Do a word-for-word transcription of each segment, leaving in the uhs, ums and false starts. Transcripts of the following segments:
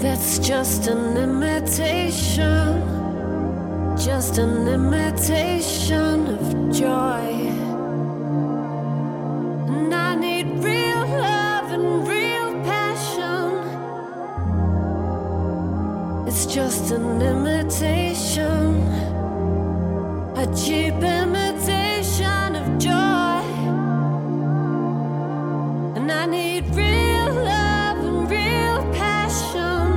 That's just an imitation, just an imitation of joy. And I need real love and real passion. It's just an imitation, a cheap imitation of joy. And I need real love and real passion.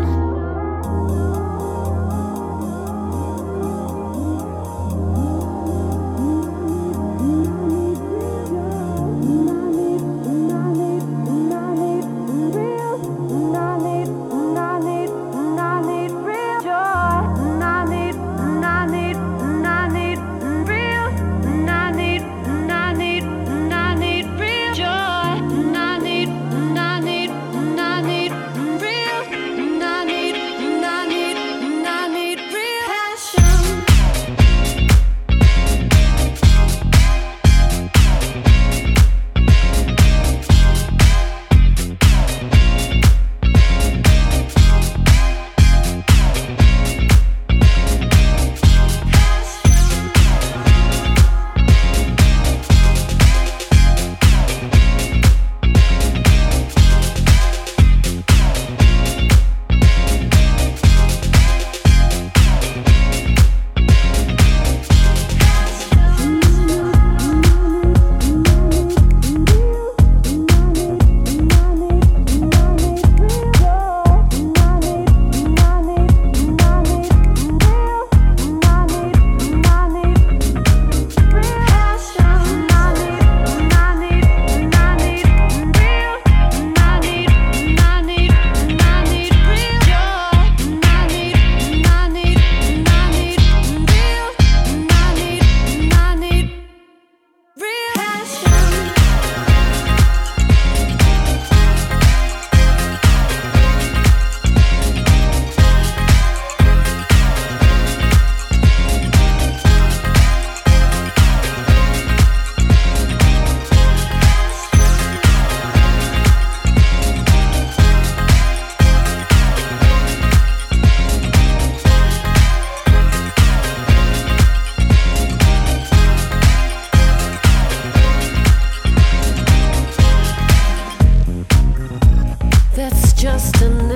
That's just an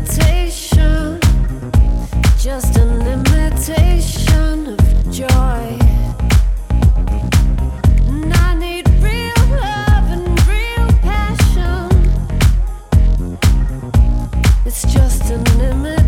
imitation, just an imitation of joy. And I need real love and real passion. It's just an imitation.